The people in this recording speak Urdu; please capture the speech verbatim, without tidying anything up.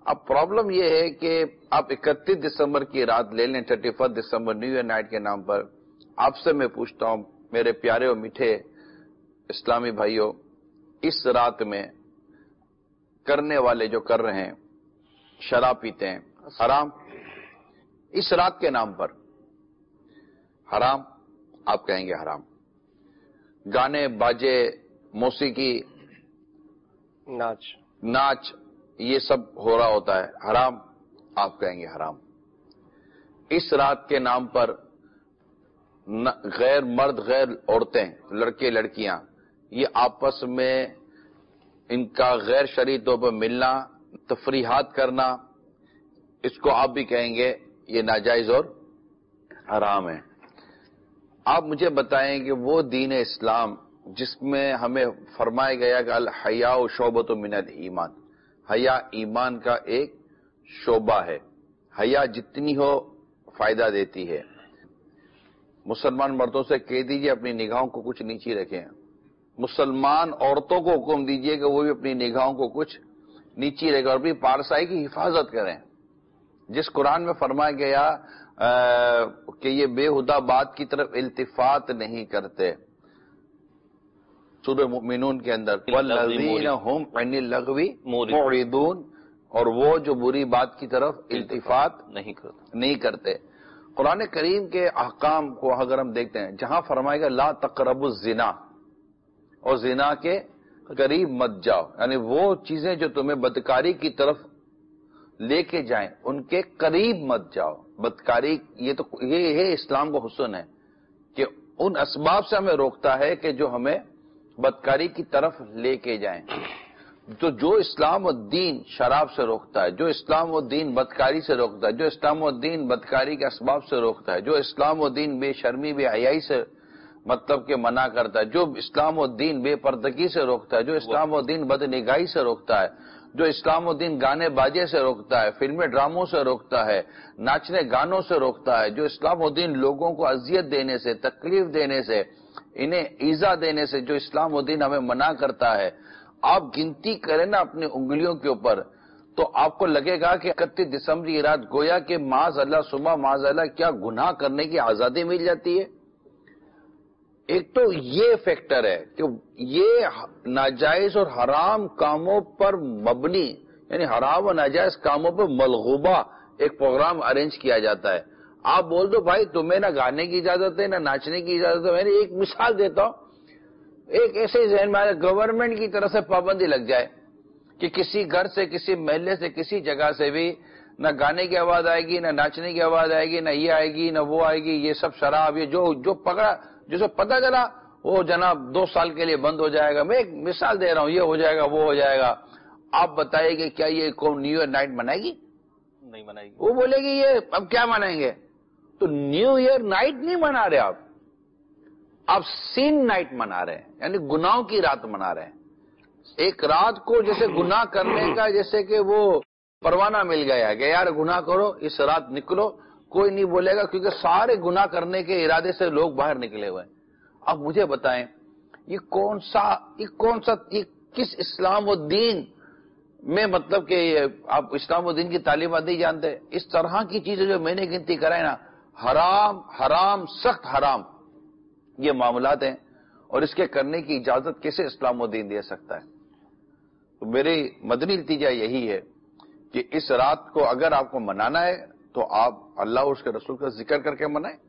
اب پرابلم یہ ہے کہ آپ اکتیس دسمبر کی رات لے لیں، thirty first December new year night کے نام پر. آپ سے میں پوچھتا ہوں میرے پیارے اور میٹھے اسلامی بھائیوں، اس رات میں کرنے والے جو کر رہے ہیں، شراب پیتے ہیں، حرام. اس رات کے نام پر حرام، آپ کہیں گے حرام. گانے باجے، موسیقی، ناچ ناچ، یہ سب ہو رہا ہوتا ہے، حرام، آپ کہیں گے حرام. اس رات کے نام پر غیر مرد غیر عورتیں، لڑکے لڑکیاں، یہ آپس میں ان کا غیر شرعی طور پر ملنا، تفریحات کرنا، اس کو آپ بھی کہیں گے یہ ناجائز اور حرام ہے. آپ مجھے بتائیں کہ وہ دین اسلام جس میں ہمیں فرمایا گیا کہ الحیاء شعبۃ من الایمان، حیا ایمان کا ایک شعبہ ہے، حیا جتنی ہو فائدہ دیتی ہے. مسلمان مردوں سے کہہ دیجئے اپنی نگاہوں کو کچھ نیچی رکھیں، مسلمان عورتوں کو حکم دیجئے کہ وہ بھی اپنی نگاہوں کو کچھ نیچی رکھیں اور اپنی پارسائی کی حفاظت کریں. جس قرآن میں فرمایا گیا کہ یہ بے ہدہ بات کی طرف التفات نہیں کرتے، سورہ مومنون کے اندر والذین هم عن اللغو معرضون، اور وہ جو بری بات کی طرف التفات نہیں کرتے. قرآن کریم کے احکام کو اگر ہم دیکھتے ہیں، جہاں فرمائے گا لا تقربوا الزنا، اور زنا کے قریب مت جاؤ، یعنی وہ چیزیں جو تمہیں بدکاری کی طرف لے کے جائیں ان کے قریب مت جاؤ. بدکاری، یہ تو یہ ہے اسلام کا حسن ہے کہ ان اسباب سے ہمیں روکتا ہے کہ جو ہمیں بدکاری کی طرف لے کے جائیں. تو جو اسلام و دین شراب سے روکتا ہے، جو اسلام و دین بدکاری سے روکتا ہے، جو اسلام و دین بدکاری کے اسباب سے روکتا ہے، جو اسلام و دین بے شرمی بے حیائی سے مطلب کہ منع کرتا ہے، جو اسلام و دین بے پردگی سے روکتا ہے، جو اسلام و دین بد نگاہی سے روکتا ہے، جو اسلام و دین گانے باجے سے روکتا ہے، فلمیں ڈراموں سے روکتا ہے، ناچنے گانوں سے روکتا ہے، جو اسلام و دین لوگوں کو اذیت دینے سے، تکلیف دینے سے، انہیں ایذا دینے سے جو اسلام و دین ہمیں منع کرتا ہے، آپ گنتی کریں نا اپنی انگلیوں کے اوپر تو آپ کو لگے گا کہ اکتیس دسمبر کی رات گویا کہ معاذ اللہ صبح معاذ اللہ کیا گناہ کرنے کی آزادی مل جاتی ہے. ایک تو یہ فیکٹر ہے کہ یہ ناجائز اور حرام کاموں پر مبنی، یعنی حرام و ناجائز کاموں پر ملغوبہ ایک پروگرام ارینج کیا جاتا ہے. آپ بول دو بھائی تمہیں نہ گانے کی اجازت ہے نہ ناچنے کی اجازت ہے. میں نے ایک مثال دیتا ہوں، ایک ایسے ذہن میں گورنمنٹ کی طرف سے پابندی لگ جائے کہ کسی گھر سے، کسی محلے سے، کسی جگہ سے بھی نہ گانے کی آواز آئے گی، نہ ناچنے کی آواز آئے گی، نہ یہ آئے گی نہ وہ آئے گی، یہ سب شراب، یہ جو جو پکڑا جسے پتہ چلا وہ جناب دو سال کے لیے بند ہو جائے گا. میں ایک مثال دے رہا ہوں، یہ ہو جائے گا وہ ہو جائے گا. آپ بتائیے کہ کیا یہ قوم نیو ایئر نائٹ منائے گی؟ نہیں منائے گی. وہ بولے گی یہ اب کیا منائیں گے. تو نیو ایئر نائٹ نہیں منا رہے آپ، آپ سین نائٹ منا رہے ہیں، یعنی گناہوں کی رات منا رہے ہیں. ایک رات کو جیسے گناہ کرنے کا جیسے کہ وہ پروانہ مل گیا کہ یار گناہ کرو، اس رات نکلو، کوئی نہیں بولے گا کیونکہ سارے گناہ کرنے کے ارادے سے لوگ باہر نکلے ہوئے ہیں. اب مجھے بتائیں یہ کون سا یہ کون سا یہ کس اسلام و دین میں مطلب کہ آپ اسلام و دین کی تعلیمات نہیں جانتے؟ اس طرح کی چیزیں جو میں نے گنتی کرائے نا، حرام حرام سخت حرام یہ معاملات ہیں، اور اس کے کرنے کی اجازت کیسے اسلام و دین دے سکتا ہے؟ تو میری مدنی نتیجہ یہی ہے کہ اس رات کو اگر آپ کو منانا ہے تو آپ اللہ اور اس کے رسول کا ذکر کر کے منائیں.